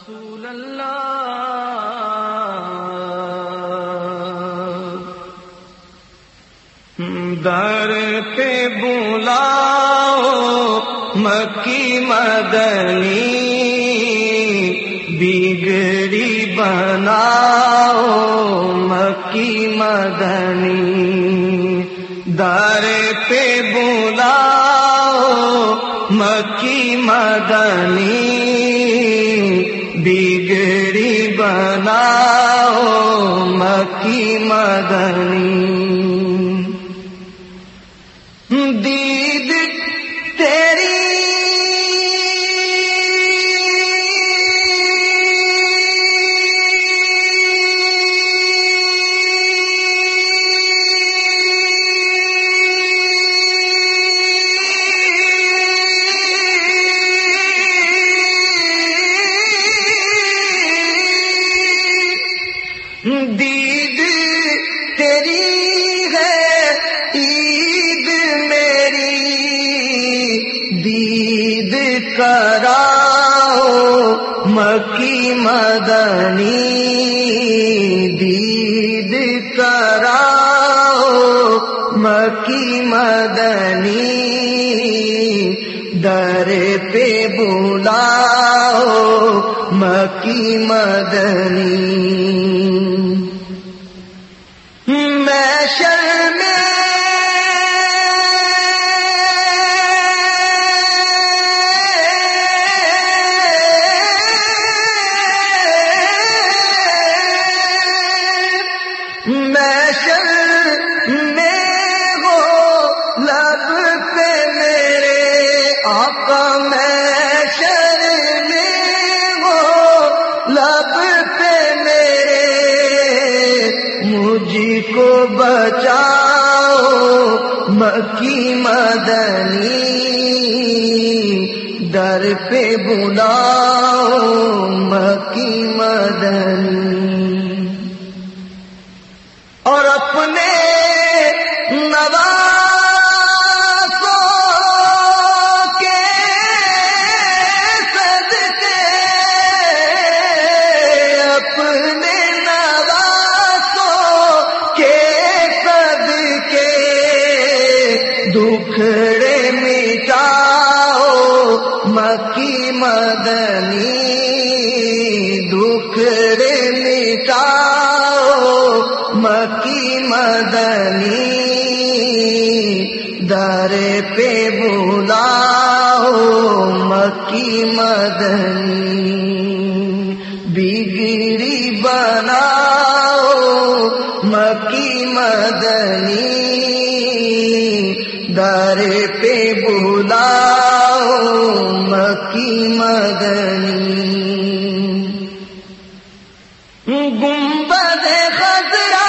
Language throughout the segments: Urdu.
رسول اللہ در پہ بلاؤ مکی مدنی بگڑی بناؤ مکی مدنی در پہ بلاؤ مکی مدنی بگڑی بناؤ مکی مدنی دید تیری دید تیری ہے عید میری دید کراؤ مکی مدنی دید کراؤ مکی مدنی در پہ بلاؤ مکی مدنی محشر میں ہو لب پہ میرے آقا محشر میں ہو لب پہ میرے مجھ کو بچاؤ مکی مدنی در پہ بلاؤ مکی مدنی اور اپنے نوازوں کے صدقے اپنے نوازوں کے صدقے دکھڑے مٹاؤ مکی مدنی دکھڑے مٹاؤ مکی مدنی در پہ بلاؤ مکی مدنی بگڑی بناؤ مکی مدنی در پہ بلاؤ مکی مدنی گنبد خضرا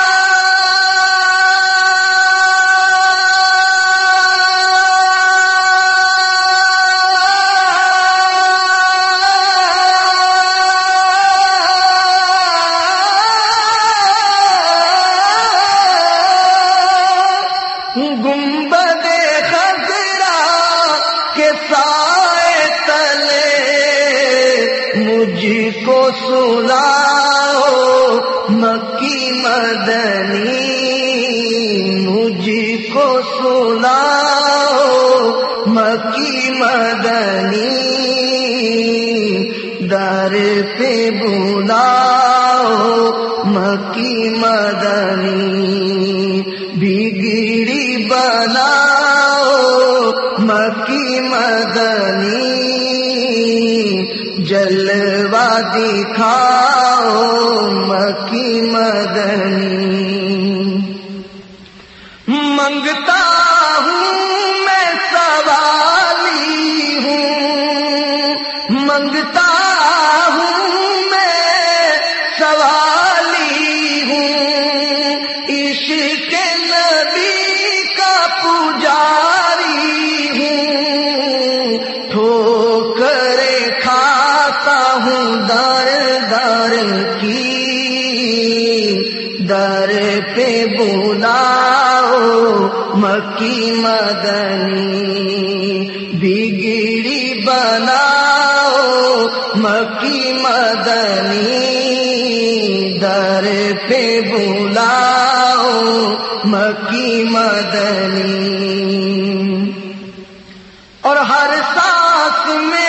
گنبد خضرا کے سائے تلے مجھ کو سلاؤ مکی مدنی مجھ کو سلاؤ مکی مدنی در پہ بلاؤ مکی مدنی بگڑی بناؤ مکی مدنی جلوہ دکھاؤ مکی مدنی منگتا ہوں میں سوالی ہوں منگتا ہوں میں سوالی ہوں عشق نبی کا پجاری ہوں ٹھوکریں کھاتا ہوں در در کی در پہ بلاؤ مکی مدنی بگڑی بناؤ مکی مدنی، در پہ بلاؤ مکی مدنی، اور ہر سانس میں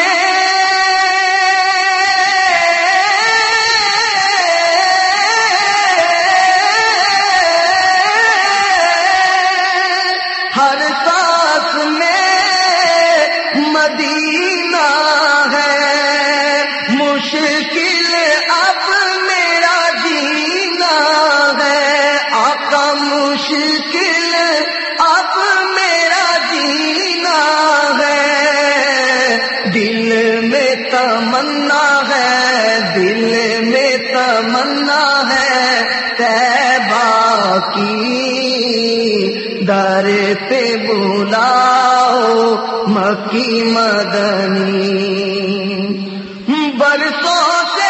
ہر سانس میں مدینہ ہے، مشکل اب میرا جینا ہے، آقا مشکل اب میرا جینا ہے، دل میں تمنا ہے، دل میں تمنا ہے طیبہ کی، در پہ بلاؤ مکی مدنی، برسوں سے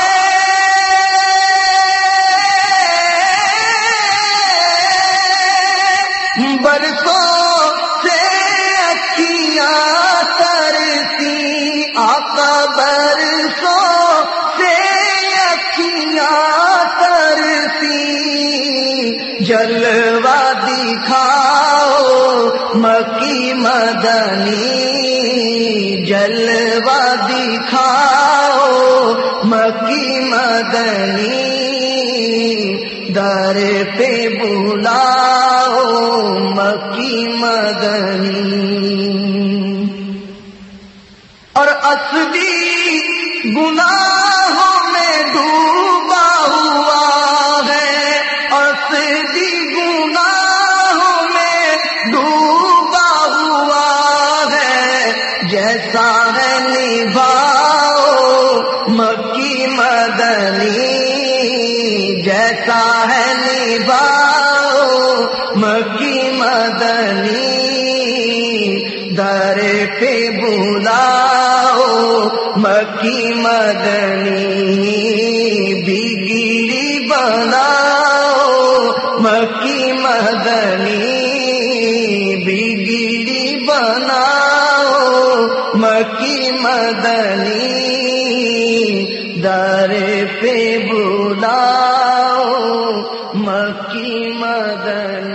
اکھیاں ترسی، آقا برسوں سے اکھیاں ترسی، جلوہ دکھاؤ مکی مدنی، جلوہ دکھاؤ مکی مدنی، در پہ بلاؤ مکی مدنی، اور اسبی گناہوں میں ڈوبا ہوا ہے، اسبی گناہوں میں ڈوبا ہوا ہے، جیسا ہے نبھاؤ مکی مدنی، جیسا ہے نبھاؤ مکی مدنی، در پہ بلاؤ مکی مدنی، بگڑی بناؤ مکی مدنی، بگڑی بناؤ مکی مدنی، در پہ بلاؤ مکی مدنی۔